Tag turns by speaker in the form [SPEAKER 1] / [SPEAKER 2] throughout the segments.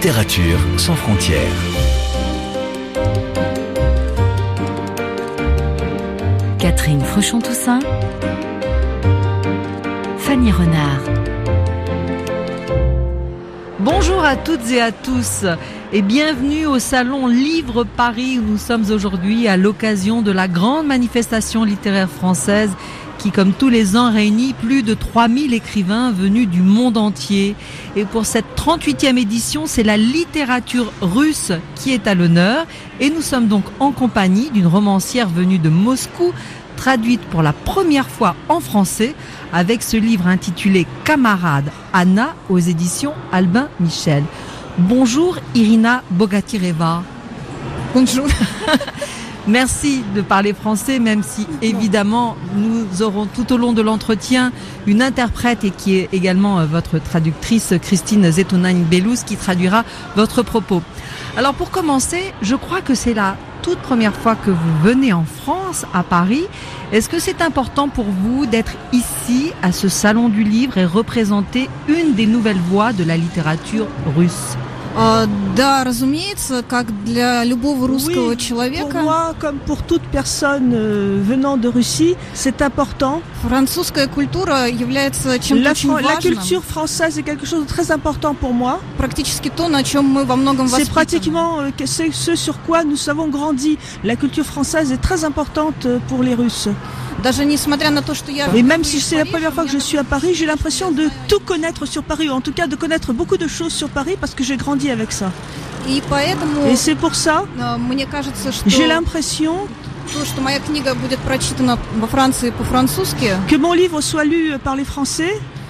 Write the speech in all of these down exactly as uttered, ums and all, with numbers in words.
[SPEAKER 1] Littérature sans frontières.
[SPEAKER 2] Catherine Fruchon-Toussaint, Fanny Renard.
[SPEAKER 3] Bonjour à toutes et à tous et bienvenue au Salon Livre Paris où nous sommes aujourd'hui à l'occasion de la grande manifestation littéraire française qui, comme tous les ans, réunit plus de trois mille écrivains venus du monde entier. Et pour cette trente-huitième édition, c'est la littérature russe qui est à l'honneur. Et nous sommes donc en compagnie d'une romancière venue de Moscou, traduite pour la première fois en français, avec ce livre intitulé « Camarade Anna » aux éditions Albin Michel. Bonjour Irina Bogatireva.
[SPEAKER 4] Bonjour.
[SPEAKER 3] Merci de parler français, même si évidemment nous aurons tout au long de l'entretien une interprète et qui est également votre traductrice Christine Zetounine-Bellouz qui traduira votre propos. Alors pour commencer, je crois que c'est la toute première fois que vous venez en France, à Paris. Est-ce que c'est important pour vous d'être ici à ce salon du livre et représenter une des nouvelles voix de la littérature russe ?
[SPEAKER 4] Да, разумеется, как для любого русского
[SPEAKER 5] oui,
[SPEAKER 4] человека.
[SPEAKER 5] Pour moi, comme pour toute personne euh, venant de Russie, c'est important.
[SPEAKER 4] Французская культура является чем-то
[SPEAKER 5] La,
[SPEAKER 4] очень
[SPEAKER 5] la
[SPEAKER 4] важным.
[SPEAKER 5] culture française est quelque chose de très important pour moi.
[SPEAKER 4] Практически то, на чем мы во многом
[SPEAKER 5] C'est
[SPEAKER 4] воспитаны.
[SPEAKER 5] pratiquement euh, que c'est ce sur quoi nous avons grandi. La culture française est très importante euh, pour les Russes.
[SPEAKER 4] Даже несмотря на то, что я
[SPEAKER 5] Et même si c'est la première fois que je suis à Paris, j'ai l'impression de tout connaître sur Paris, ou en tout cas de connaître beaucoup de choses sur Paris parce que j'ai grandi avec ça.
[SPEAKER 4] И поэтому
[SPEAKER 5] Et c'est pour ça,
[SPEAKER 4] э, мне кажется, что
[SPEAKER 5] j'ai l'impression
[SPEAKER 4] то, что моя книга будет прочитана во Франции по-французски,
[SPEAKER 5] que mon livre soit lu par les Français.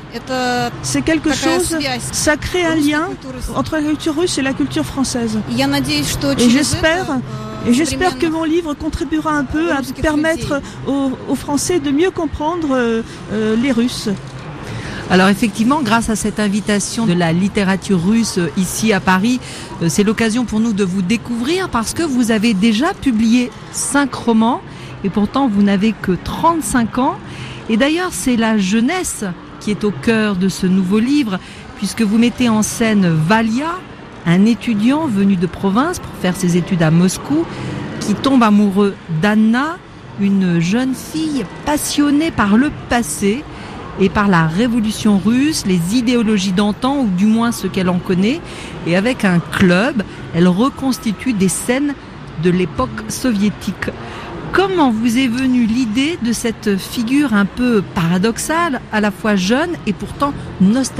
[SPEAKER 4] это
[SPEAKER 5] C'est quelque
[SPEAKER 4] такая
[SPEAKER 5] chose,
[SPEAKER 4] связь
[SPEAKER 5] ça crée un
[SPEAKER 4] русской
[SPEAKER 5] lien
[SPEAKER 4] культуры с-
[SPEAKER 5] entre la culture russe et la culture française.
[SPEAKER 4] И я надеюсь, что
[SPEAKER 5] Et
[SPEAKER 4] через
[SPEAKER 5] j'espère,
[SPEAKER 4] это,
[SPEAKER 5] et j'espère que
[SPEAKER 4] современных
[SPEAKER 5] mon livre contribuera un peu à
[SPEAKER 4] Русских
[SPEAKER 5] permettre aux, aux Français de mieux comprendre euh, euh, les Russes.
[SPEAKER 3] Alors effectivement, grâce à cette invitation de la littérature russe ici à Paris, euh, c'est l'occasion pour nous de vous découvrir parce que vous avez déjà publié cinq romans et pourtant vous n'avez que trente-cinq ans. Et d'ailleurs, c'est la jeunesse qui est au cœur de ce nouveau livre puisque vous mettez en scène Valia, un étudiant venu de province pour faire ses études à Moscou, qui tombe amoureux d'Anna, une jeune fille passionnée par le passé et par la révolution russe, les idéologies d'antan, ou du moins ce qu'elle en connaît. Et avec un club, elle reconstitue des scènes de l'époque soviétique. Comment vous est venue l'idée de cette figure un peu paradoxale, à la fois jeune et pourtant nostalgique ?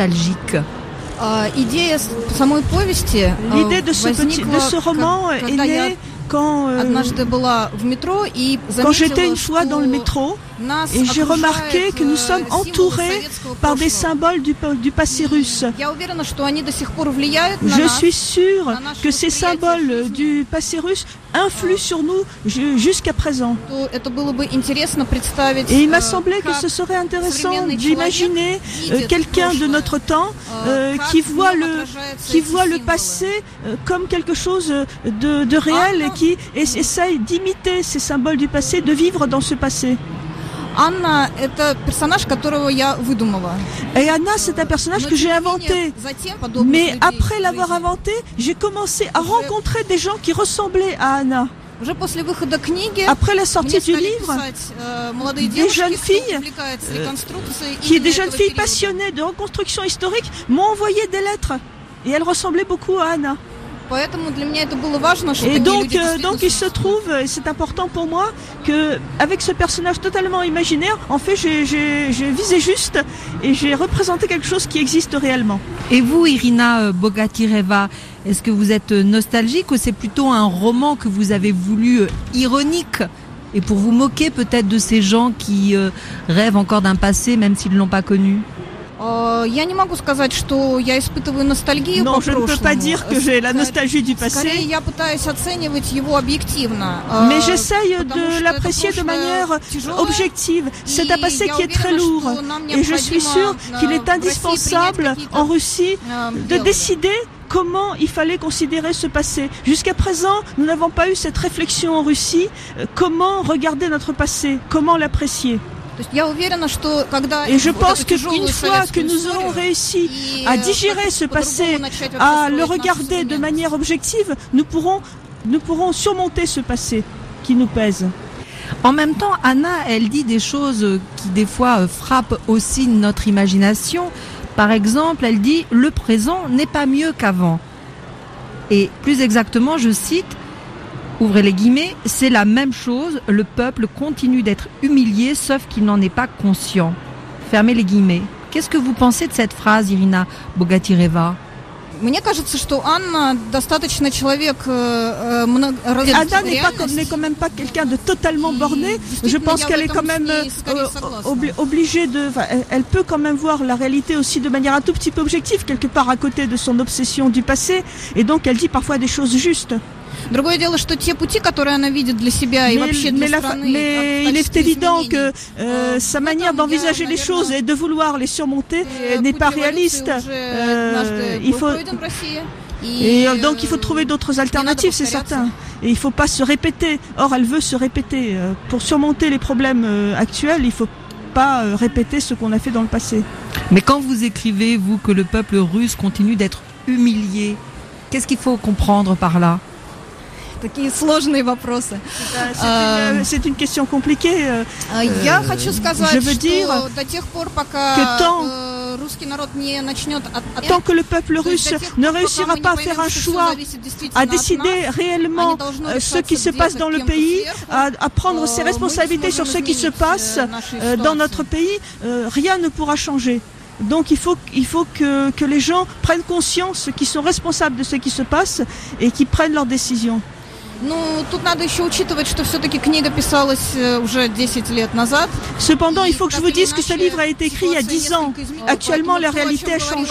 [SPEAKER 4] А, идея с- самой повести э,
[SPEAKER 5] L'idée de ce, petit,
[SPEAKER 4] возникла,
[SPEAKER 5] de ce roman
[SPEAKER 4] как-
[SPEAKER 5] est
[SPEAKER 4] когда я
[SPEAKER 5] née quand, euh,
[SPEAKER 4] однажды была в метро и
[SPEAKER 5] quand j'étais
[SPEAKER 4] заметила,
[SPEAKER 5] une fois
[SPEAKER 4] что
[SPEAKER 5] dans le métro.
[SPEAKER 4] нас
[SPEAKER 5] Et j'ai remarqué
[SPEAKER 4] окружает,
[SPEAKER 5] que nous
[SPEAKER 4] э,
[SPEAKER 5] sommes
[SPEAKER 4] символы
[SPEAKER 5] entourés
[SPEAKER 4] советского
[SPEAKER 5] par des
[SPEAKER 4] прошлого.
[SPEAKER 5] symboles du, du passé russe.
[SPEAKER 4] Я уверена, что они до сих пор влияют на
[SPEAKER 5] Je
[SPEAKER 4] нас.
[SPEAKER 5] suis sûre
[SPEAKER 4] на наше
[SPEAKER 5] que ces
[SPEAKER 4] восприятие
[SPEAKER 5] symboles
[SPEAKER 4] жизни.
[SPEAKER 5] du passé russe influent sur nous ju- jusqu'à présent.
[SPEAKER 4] То это было бы интересно представить,
[SPEAKER 5] Et il m'a
[SPEAKER 4] э,
[SPEAKER 5] semblé que
[SPEAKER 4] как
[SPEAKER 5] ce serait intéressant
[SPEAKER 4] современный
[SPEAKER 5] d'imaginer
[SPEAKER 4] человек
[SPEAKER 5] euh,
[SPEAKER 4] видит
[SPEAKER 5] quelqu'un de
[SPEAKER 4] прошлое,
[SPEAKER 5] notre temps
[SPEAKER 4] э,
[SPEAKER 5] euh,
[SPEAKER 4] как
[SPEAKER 5] qui
[SPEAKER 4] в
[SPEAKER 5] voit
[SPEAKER 4] нем
[SPEAKER 5] le,
[SPEAKER 4] отражаются
[SPEAKER 5] qui
[SPEAKER 4] эти
[SPEAKER 5] voit le
[SPEAKER 4] символы.
[SPEAKER 5] passé euh, comme quelque chose de, de réel et qui es- essaye d'imiter ces symboles du passé, de vivre dans ce passé.
[SPEAKER 4] Анна — это персонаж, которого я выдумала.
[SPEAKER 5] Et Anna, c'est un personnage
[SPEAKER 4] Но
[SPEAKER 5] que j'ai
[SPEAKER 4] тем не менее,
[SPEAKER 5] inventé.
[SPEAKER 4] затем подобных
[SPEAKER 5] Mais
[SPEAKER 4] людей
[SPEAKER 5] après
[SPEAKER 4] в
[SPEAKER 5] l'avoir
[SPEAKER 4] жизни.
[SPEAKER 5] inventé, j'ai commencé à rencontrer des gens qui ressemblaient à Anna.
[SPEAKER 4] Уже после выхода книги
[SPEAKER 5] Après la
[SPEAKER 4] мне
[SPEAKER 5] sortie du
[SPEAKER 4] стали
[SPEAKER 5] livre,
[SPEAKER 4] писать э, молодые
[SPEAKER 5] des
[SPEAKER 4] девушки,
[SPEAKER 5] jeunes
[SPEAKER 4] кто
[SPEAKER 5] filles,
[SPEAKER 4] увлекается реконструкцией
[SPEAKER 5] qui est
[SPEAKER 4] именно
[SPEAKER 5] des jeunes
[SPEAKER 4] этого
[SPEAKER 5] filles
[SPEAKER 4] периода.
[SPEAKER 5] passionnées de reconstruction historique, m'ont envoyé des lettres. Et elles ressemblaient beaucoup à Anna.
[SPEAKER 4] Поэтому для меня это было важно, что
[SPEAKER 5] Et
[SPEAKER 4] такие
[SPEAKER 5] donc,
[SPEAKER 4] люди
[SPEAKER 5] euh,
[SPEAKER 4] действительно
[SPEAKER 5] donc il se
[SPEAKER 4] существуют.
[SPEAKER 5] trouve, et c'est important pour moi, que avec ce personnage totalement imaginaire, en fait, j'ai, j'ai, j'ai visé juste et j'ai représenté quelque chose qui existe réellement.
[SPEAKER 3] Et vous, Irina Bogatireva, est-ce que vous êtes nostalgique ou c'est plutôt un roman que vous avez voulu euh, ironique et pour vous moquer peut-être de ces gens qui euh, rêvent encore d'un passé même s'ils ne l'ont pas connu ?
[SPEAKER 4] Э, Я не могу сказать, что я испытываю ностальгию
[SPEAKER 5] Non,
[SPEAKER 4] по
[SPEAKER 5] je ne peux
[SPEAKER 4] прошлому.
[SPEAKER 5] pas dire que j'ai la nostalgie du
[SPEAKER 4] Скорее,
[SPEAKER 5] passé,
[SPEAKER 4] я пытаюсь оценивать его объективно. э,
[SPEAKER 5] mais j'essaye
[SPEAKER 4] потому
[SPEAKER 5] de
[SPEAKER 4] что
[SPEAKER 5] l'apprécier
[SPEAKER 4] это
[SPEAKER 5] de
[SPEAKER 4] прошлое
[SPEAKER 5] manière
[SPEAKER 4] тяжелое,
[SPEAKER 5] objective. C'est un
[SPEAKER 4] и
[SPEAKER 5] passé
[SPEAKER 4] я
[SPEAKER 5] qui est très
[SPEAKER 4] уверена,
[SPEAKER 5] lourd.
[SPEAKER 4] что нам
[SPEAKER 5] Et je suis
[SPEAKER 4] необходимо,
[SPEAKER 5] sûre
[SPEAKER 4] э,
[SPEAKER 5] qu'il est
[SPEAKER 4] в России
[SPEAKER 5] indispensable
[SPEAKER 4] принять какие-то,
[SPEAKER 5] en Russie
[SPEAKER 4] э,
[SPEAKER 5] de
[SPEAKER 4] делания.
[SPEAKER 5] décider comment il fallait considérer ce passé. Jusqu'à présent, nous n'avons pas eu cette réflexion en Russie. Euh, Comment regarder notre passé? Comment l'apprécier? Et je pense qu'une fois que nous aurons réussi à digérer ce passé, à le regarder de manière objective, nous pourrons, nous pourrons surmonter ce passé qui nous pèse.
[SPEAKER 3] En même temps, Anna, elle dit des choses qui des fois frappent aussi notre imagination. Par exemple, elle dit « le présent n'est pas mieux qu'avant ». Et plus exactement, je cite, ouvrez les guillemets, « c'est la même chose, le peuple continue d'être humilié, sauf qu'il n'en est pas conscient ». Fermez les guillemets. Qu'est-ce que vous pensez de cette phrase, Irina Bogatyreva ?
[SPEAKER 4] Мне кажется, что Анна достаточно человек много
[SPEAKER 5] Anna n'est pas comme, n'est quand même pas quelqu'un de totalement borné. Je pense qu'elle est quand même euh, obli- obligée de. Enfin, elle, elle peut quand même voir la réalité aussi de manière un tout petit peu objective, quelque part à côté de son obsession du passé, et donc elle dit parfois des choses justes.
[SPEAKER 4] Другое дело, что те пути, которые она видит для себя и вообще для страны,
[SPEAKER 5] mais il est évident que euh, sa manière d'envisager les choses et de vouloir les surmonter n'est pas réaliste. Euh, il faut et donc il faut trouver d'autres alternatives, c'est certain. Et il faut pas se répéter. Or, elle veut se répéter. Pour surmonter les problèmes actuels, il faut pas répéter ce qu'on a fait dans le passé.
[SPEAKER 3] Mais quand vous écrivez, vous, que le peuple russe continue d'être humilié, qu'est-ce qu'il faut comprendre par là ?
[SPEAKER 4] Такие сложные вопросы.
[SPEAKER 5] C'est une, c'est une question compliquée.
[SPEAKER 4] Я хочу сказать,
[SPEAKER 5] je veux dire
[SPEAKER 4] что до тех пор, пока русский народ не начнет
[SPEAKER 5] tant que le peuple russe ne réussira pas à faire un choix, à décider réellement ce qui se passe dans le pays, à, à prendre ses responsabilités sur ce qui se passe dans notre pays, rien ne pourra changer. Donc il faut, il faut que, que les gens prennent conscience qu'ils sont responsables de ce qui se passe et qu'ils prennent leurs décisions.
[SPEAKER 4] Ну, тут надо еще учитывать, что все-таки книга писалась уже десять лет назад.
[SPEAKER 5] Cependant, il faut que je vous dise que ce livre a été écrit il y a dix ans. Actuellement, la réalité a changé.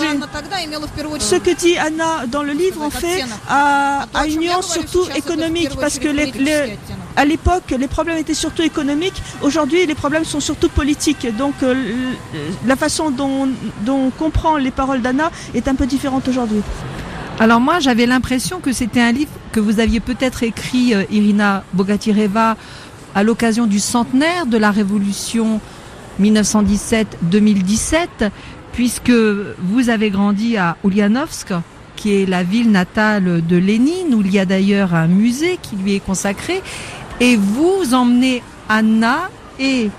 [SPEAKER 5] Ce que dit Anna dans le livre, en fait, a, a une nuance surtout économique, parce que les, les, à l'époque, les problèmes étaient surtout économiques. Aujourd'hui, les problèmes sont surtout politiques. Donc, euh, la façon dont, dont on comprend les paroles d'Anna est un peu différente aujourd'hui.
[SPEAKER 3] Alors moi, j'avais l'impression que c'était un livre que vous aviez peut-être écrit, euh, Irina Bogatyreva, à l'occasion du centenaire de la Révolution dix-neuf cent dix-sept deux mille dix-sept, puisque vous avez grandi à Ulyanovsk, qui est la ville natale de Lénine, où il y a d'ailleurs un musée qui lui est consacré, et vous emmenez Anna et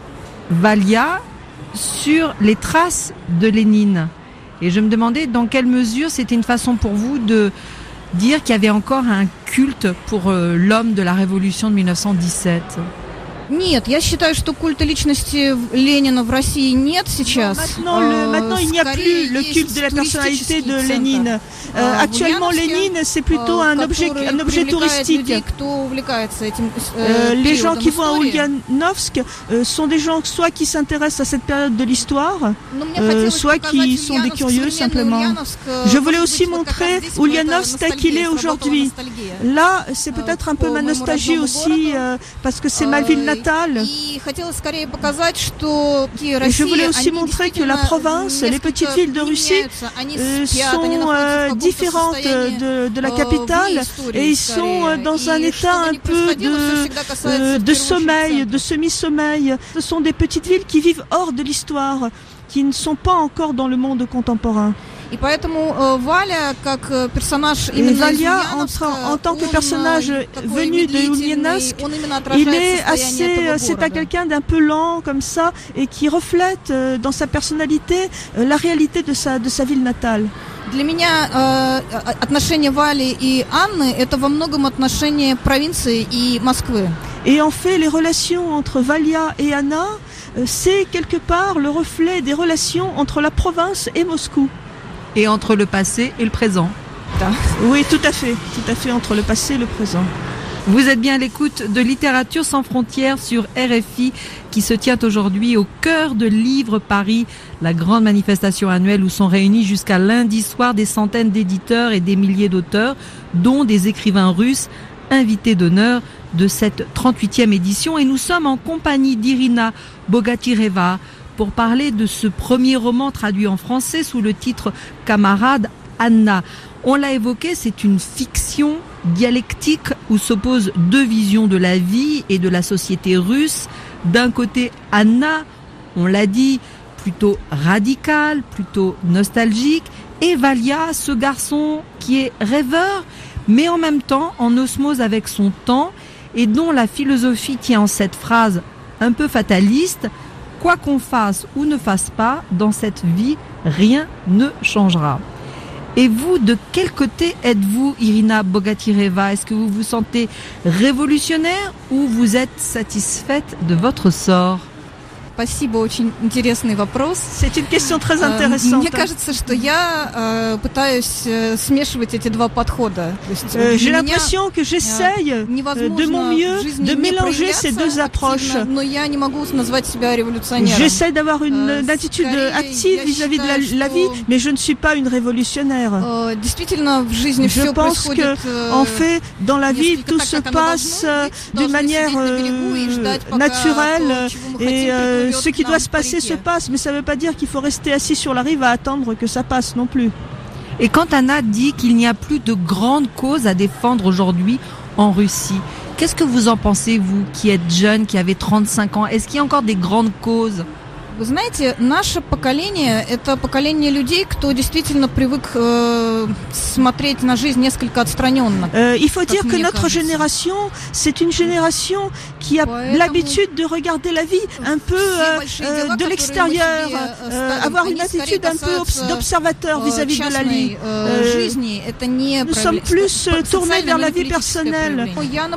[SPEAKER 3] Valia sur les traces de Lénine. Et je me demandais dans quelle mesure c'était une façon pour vous de dire qu'il y avait encore un culte pour euh, l'homme de la Révolution de dix-neuf cent dix-sept.
[SPEAKER 4] Нет, я считаю, что культа личности Ленина в России нет сейчас.
[SPEAKER 5] Maintenant, le, maintenant il n'y a plus le culte de la personnalité de Lénine. Euh, actuellement, Lénine, c'est plutôt un objet, un objet touristique. Euh, les gens qui vont à Ulyanovsk euh, sont des gens soit qui s'intéressent à cette période de l'histoire, euh, soit qui sont des curieux simplement. Je voulais aussi montrer Ulyanovsk tel qu'il est aujourd'hui. Là, c'est peut-être un peu ma nostalgie aussi, euh, parce que c'est ma ville natale. Et je voulais aussi montrer que la province, les petites villes de Russie euh, sont euh, différentes de, de la capitale et ils sont euh, dans un état un peu de, euh, de sommeil, de semi-sommeil. Ce sont des petites villes qui vivent hors de l'histoire, qui ne sont pas encore dans le monde contemporain.
[SPEAKER 4] Et поэтому Валя, как персонаж
[SPEAKER 5] именно Valia, en, en tant que personnage venu de Ulyanovsk, il est assez, c'est à quelqu'un d'un peu lent comme ça et qui reflète dans sa personnalité la réalité de sa, de sa ville natale.
[SPEAKER 4] Для меня э, отношения Вали и Анны – это во многом отношения провинции и Москвы.
[SPEAKER 5] Et en fait, les relations entre Valia et Anna, c'est quelque part le reflet des relations entre la province et Moscou.
[SPEAKER 3] Et entre le passé et le présent.
[SPEAKER 5] Oui, tout à fait, tout à fait, entre le passé et le présent.
[SPEAKER 3] Vous êtes bien à l'écoute de Littérature sans frontières sur R F I qui se tient aujourd'hui au cœur de Livre Paris, la grande manifestation annuelle où sont réunis jusqu'à lundi soir des centaines d'éditeurs et des milliers d'auteurs, dont des écrivains russes, invités d'honneur de cette trente-huitième édition. Et nous sommes en compagnie d'Irina Bogatyreva pour parler de ce premier roman traduit en français sous le titre « Camarade Anna ». On l'a évoqué, c'est une fiction dialectique où s'opposent deux visions de la vie et de la société russe, D'un côté, Anna, on l'a dit, plutôt radicale, plutôt nostalgique, et Valia, ce garçon qui est rêveur, mais en même temps en osmose avec son temps, et dont la philosophie tient en cette phrase un peu fataliste: quoi qu'on fasse ou ne fasse pas, dans cette vie, rien ne changera. Et vous, de quel côté êtes-vous, Irina Bogatyreva? Est-ce que vous vous sentez révolutionnaire ou vous êtes satisfaite de votre sort?
[SPEAKER 4] Спасибо, очень интересный вопрос.
[SPEAKER 5] C'est une question très intéressante.
[SPEAKER 4] Мне кажется, что я э, пытаюсь э, смешивать эти два подхода. То есть,
[SPEAKER 5] euh, j'ai l'impression que j'essaye euh, de mon mieux de mélanger ces deux approches.
[SPEAKER 4] Но я не могу назвать себя революционером.
[SPEAKER 5] J'essaie d'avoir une, une attitude active vis-à-vis de la, la vie, mais je ne suis pas une révolutionnaire.
[SPEAKER 4] Euh, действительно, в жизни
[SPEAKER 5] je
[SPEAKER 4] все
[SPEAKER 5] pense
[SPEAKER 4] происходит.
[SPEAKER 5] Que, en fait, dans la vie, tout se passe d'une manière euh, naturelle et euh, ce qui doit se passer se passe, mais ça ne veut pas dire qu'il faut rester assis sur la rive à attendre que ça passe non plus.
[SPEAKER 3] Et quand Anna dit qu'il n'y a plus de grandes causes à défendre aujourd'hui en Russie, qu'est-ce que vous en pensez, vous, qui êtes jeune, qui avez trente-cinq ans? Est-ce qu'il y a encore des grandes causes?
[SPEAKER 4] Вы знаете, наше поколение – это поколение людей, кто действительно привык э, смотреть на жизнь несколько отстраненно.
[SPEAKER 5] Euh, il faut dire que notre génération, c'est une génération qui a Поэтому l'habitude de regarder la vie un peu euh, euh, de l'extérieur, euh, avoir une attitude un peu d'observateur vis-à-vis de la vie. Euh, nous sommes plus tournés vers la vie personnelle.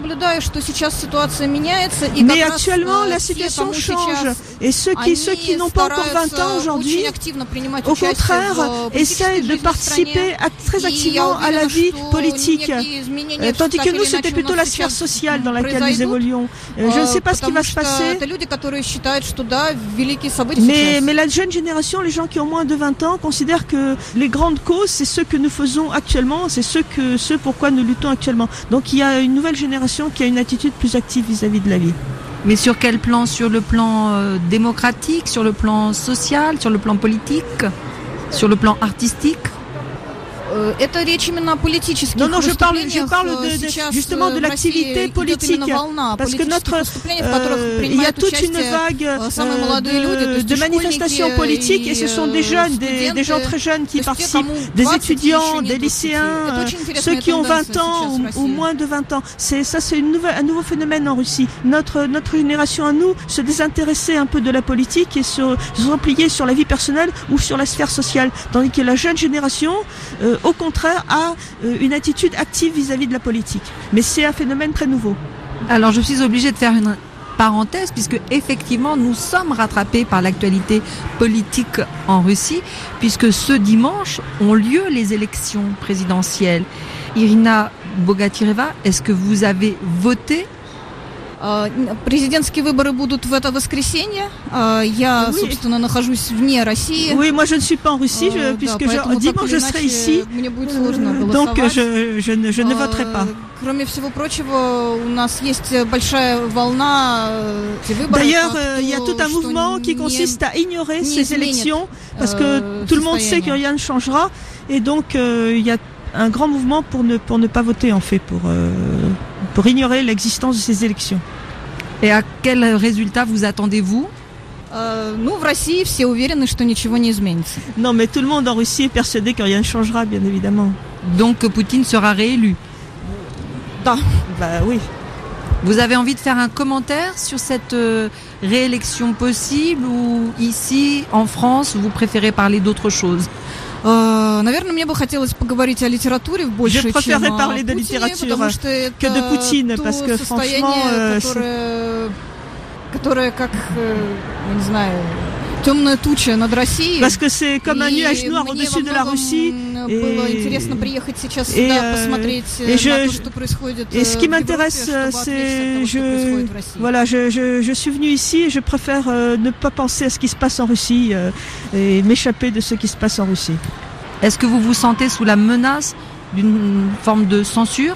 [SPEAKER 5] Mais actuellement, la situation change. Et ceux qui, ceux qui qui n'ont pas encore vingt ans aujourd'hui, au contraire, essayent de participer très activement à la vie politique. Euh, tandis que nous, c'était plutôt la sphère sociale dans laquelle nous évoluons. Euh, je ne sais pas ce qui va se passer. Mais, mais la jeune génération, les gens qui ont moins de vingt ans, considèrent que les grandes causes, c'est ce que nous faisons actuellement, c'est ce, que, ce pourquoi nous luttons actuellement. Donc il y a une nouvelle génération qui a une attitude plus active vis-à-vis de la vie.
[SPEAKER 3] Mais sur quel plan? Sur le plan euh, démocratique, sur le plan social, sur le plan politique, sur le plan artistique?
[SPEAKER 4] Это речь именно о политических
[SPEAKER 5] Non, non, je parle, je parle de, de, justement de l'activité politique, parce que notre, euh, il y a toute une vague euh, de, de manifestations politiques, et ce sont des jeunes, des, des gens très jeunes qui participent, des étudiants, des lycéens, euh, ceux qui ont vingt ans ou, ou moins de vingt ans. C'est ça, c'est une nouvelle, un nouveau phénomène en Russie. Notre notre génération à nous se désintéressait un peu de la politique et se, se replier sur la vie personnelle ou sur la sphère sociale, tandis que la jeune génération euh, au contraire, a euh, une attitude active vis-à-vis de la politique. Mais c'est un phénomène très nouveau.
[SPEAKER 3] Alors, je suis obligée de faire une parenthèse, puisque effectivement, nous sommes rattrapés par l'actualité politique en Russie, puisque ce dimanche ont lieu les élections présidentielles. Irina Bogatyreva, est-ce que vous avez voté?
[SPEAKER 4] Президентские выборы будут в это воскресенье. Я, oui. собственно, нахожусь вне России.
[SPEAKER 5] Oui, moi je ne suis pas en Russie, je, puisque
[SPEAKER 4] да,
[SPEAKER 5] je, dimanche je serai ici. Donc je, je, ne, je ne voterai pas.
[SPEAKER 4] Кроме всего прочего, у нас есть большая волна выборов.
[SPEAKER 5] D'ailleurs, il y a tout un mouvement qui consiste à ignorer ces élections, parce que tout le monde sait que rien ne changera, et donc il y a un grand mouvement pour ne, pour ne pas voter, en fait, pour, euh, pour ignorer l'existence de ces élections.
[SPEAKER 3] Et à quel résultat vous attendez-vous?
[SPEAKER 4] Euh, ну, в России все уверены, что ничего не изменится.
[SPEAKER 5] Non, mais tout le monde en Russie est persuadé que rien ne changera, bien évidemment.
[SPEAKER 3] Donc Poutine sera réélu?
[SPEAKER 5] Da. Bah oui.
[SPEAKER 3] Vous avez envie de faire un commentaire sur cette euh, réélection possible, ou ici, en France, vous préférez parler d'autre chose?
[SPEAKER 4] Uh, наверное, мне бы хотелось поговорить о литературе в большей,
[SPEAKER 5] Je préférerais parler de littérature que de Poutine, parce que franchement, euh,
[SPEAKER 4] которое, которое как, я не знаю, темная туча над Россией.
[SPEAKER 5] Parce que c'est comme un nuage noir au-dessus de la Russie.
[SPEAKER 4] Et, было интересно приехать сейчас et, сюда, посмотреть et
[SPEAKER 5] je,
[SPEAKER 4] на то, что происходит
[SPEAKER 5] et ce qui m'intéresse, c'est, je, voilà, je, je, je suis venue ici et je préfère euh, ne pas penser à ce qui se passe en Russie euh, et m'échapper de ce qui se passe en Russie.
[SPEAKER 3] Est-ce que vous vous sentez sous la menace d'une forme de censure?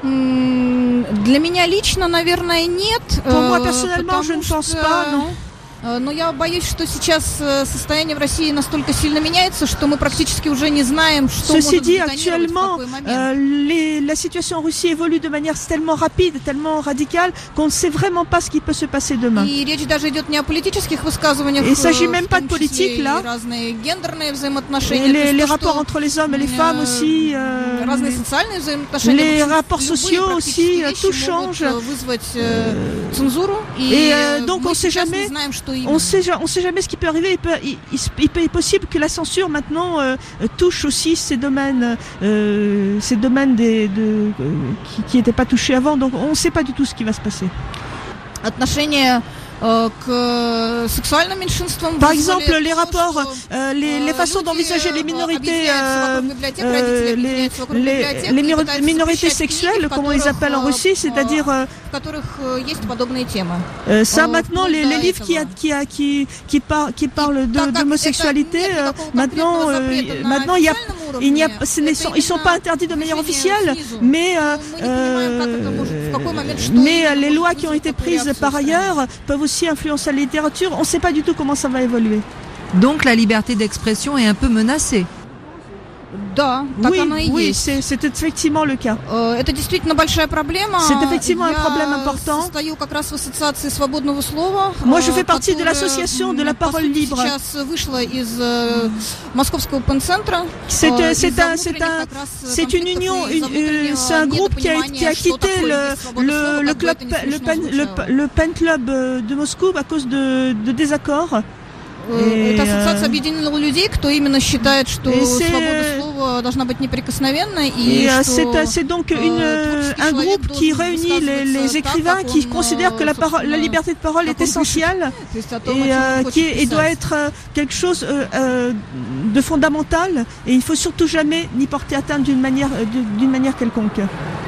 [SPEAKER 4] Для меня лично, наверное, нет.
[SPEAKER 5] Pour moi, personnellement, je ne pense pas, non.
[SPEAKER 4] Но я боюсь, что сейчас состояние в России настолько сильно меняется, что мы практически уже не знаем, что
[SPEAKER 5] Ceci
[SPEAKER 4] может
[SPEAKER 5] dit,
[SPEAKER 4] детонировать в какой момент.
[SPEAKER 5] Euh, les, la situation en Russie évolue de manière tellement rapide, tellement radicale, qu'on ne sait vraiment pas ce qui peut se passer demain.
[SPEAKER 4] И речь даже идет не о политических высказываниях,
[SPEAKER 5] Il ne s'agit même pas de politique là.
[SPEAKER 4] Разные гендерные взаимоотношения,
[SPEAKER 5] et les, les
[SPEAKER 4] то,
[SPEAKER 5] rapports entre les hommes et les femmes aussi, euh,
[SPEAKER 4] разные социальные взаимоотношения,
[SPEAKER 5] les rapports sociaux aussi, tout change.
[SPEAKER 4] Вызвать цензуру.
[SPEAKER 5] Et euh, donc on sait jamais, on sait, on sait jamais ce qui peut arriver. Il peut, il, il peut, il est possible que la censure maintenant euh, touche aussi ces domaines, euh, ces domaines des, de, euh, qui n'étaient pas touchés avant. Donc on ne sait pas du tout ce qui va se passer.
[SPEAKER 4] Отношения к сексуальным меньшинствам.
[SPEAKER 5] Par exemple, les rapports, euh, les, les façons d'envisager les minorités, euh, euh, les, les, les minorités, minorités sexuelles, comme on les appelle en Russie, c'est-à-dire euh, euh, ça maintenant, les, les livres qui, a, qui, a, qui, qui, par, qui parlent de, d'homosexualité, euh, maintenant, euh, maintenant il y a, il n'y a, ce ne sont, ils sont pas interdits de manière officielle, mais euh, euh, mais les lois qui ont été prises par ailleurs peuvent aussi influencer la littérature. On ne sait pas du tout comment ça va évoluer.
[SPEAKER 3] Donc la liberté d'expression est un peu menacée.
[SPEAKER 4] Да, так
[SPEAKER 5] oui,
[SPEAKER 4] оно и
[SPEAKER 5] oui,
[SPEAKER 4] есть.
[SPEAKER 5] c'est, c'est effectivement le cas.
[SPEAKER 4] Это действительно большая проблема.
[SPEAKER 5] C'est effectivement un problème important.
[SPEAKER 4] Я состою как раз в ассоциации свободного слова.
[SPEAKER 5] Moi, je fais partie de l'association de la parole libre.
[SPEAKER 4] Сейчас вышла из Московского пенцентра.
[SPEAKER 5] C'est, c'est un, c'est un, c'est une union, une, euh, c'est un groupe qui a, qui a quitté le, le, le club, le pen, le, le pen club de Moscou à cause de, de désaccords.
[SPEAKER 4] Это ассоциация объединила людей, кто именно считает, что свобода слова должна быть неприкосновенна, и,
[SPEAKER 5] et
[SPEAKER 4] что
[SPEAKER 5] c'est, c'est donc une, un groupe qui réunit les, les écrivains qui considèrent que la, parole, la liberté de parole est essentielle et, euh, qui est, et doit être quelque chose euh, de fondamental, et il faut surtout jamais n'y porter atteinte d'une manière, d'une manière quelconque.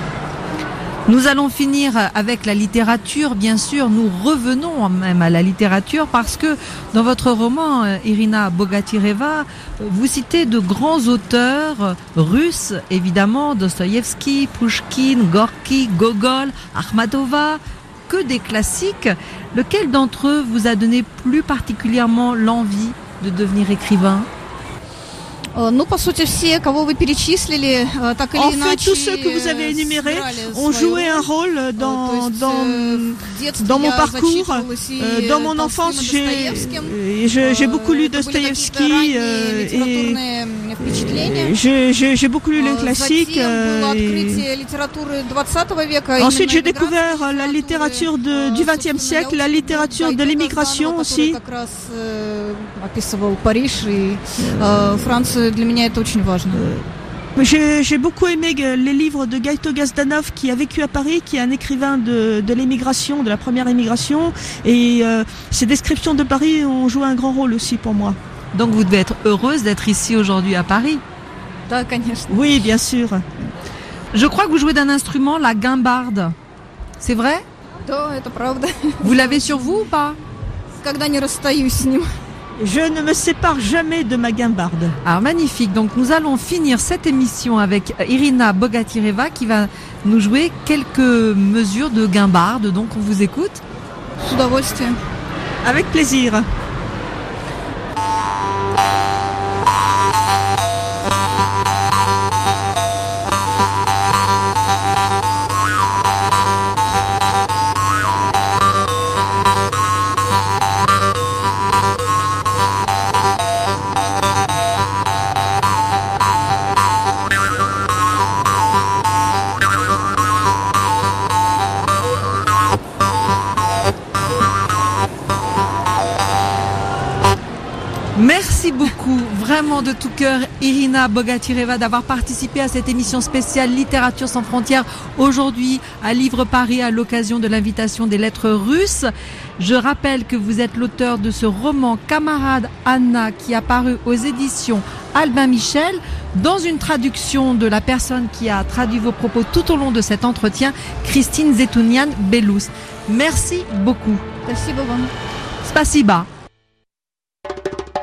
[SPEAKER 3] Nous allons finir avec la littérature, bien sûr. Nous revenons même à la littérature parce que dans votre roman, Irina Bogatyreva, vous citez de grands auteurs russes, évidemment, Dostoïevski, Pouchkine, Gorky, Gogol, Akhmatova, que des classiques. Lequel d'entre eux vous a donné plus particulièrement l'envie de devenir écrivain ?
[SPEAKER 4] Ну, по сути, все, кого вы перечислили, так или иначе...
[SPEAKER 5] En fait, tous ceux que vous avez énumérés ont joué un rôle dans, dans, dans mon parcours. Euh, dans mon enfance, j'ai, j'ai, j'ai beaucoup lu Dostoïevski euh, et j'ai, j'ai, j'ai beaucoup lu les classiques. Euh, et... Ensuite, j'ai découvert la littérature de, du vingtième siècle, la littérature de l'immigration aussi.
[SPEAKER 4] Для меня это очень важно.
[SPEAKER 5] J'ai, j'ai beaucoup aimé les livres de Gaito Gazdanov, qui a vécu à Paris, qui est un écrivain de, de l'émigration, de la première émigration, et euh, ses descriptions de Paris ont joué un grand rôle aussi pour moi.
[SPEAKER 3] Donc vous devez être heureuse d'être ici aujourd'hui à Paris.
[SPEAKER 4] Да, конечно.
[SPEAKER 5] Oui, bien sûr.
[SPEAKER 3] Je crois que vous jouez d'un instrument, la guimbarde. C'est vrai?
[SPEAKER 4] Да, это правда.
[SPEAKER 3] Vous l'avez sur vous ou pas?
[SPEAKER 4] Когда не расстаюсь с ним.
[SPEAKER 5] Je ne me sépare jamais de ma guimbarde.
[SPEAKER 3] Alors magnifique, donc nous allons finir cette émission avec Irina Bogatyreva qui va nous jouer quelques mesures de guimbarde, donc on vous écoute.
[SPEAKER 4] С удовольствием.
[SPEAKER 5] Avec plaisir.
[SPEAKER 3] Merci beaucoup, vraiment de tout cœur, Irina Bogatyreva, d'avoir participé à cette émission spéciale Littérature sans frontières aujourd'hui à Livre Paris à l'occasion de l'invitation des lettres russes. Je rappelle que vous êtes l'auteur de ce roman Camarade Anna qui a paru aux éditions Albin Michel dans une traduction de la personne qui a traduit vos propos tout au long de cet entretien, Christine Zetounian-Belous. Merci beaucoup.
[SPEAKER 4] Спасибо вам.
[SPEAKER 3] Spasiba.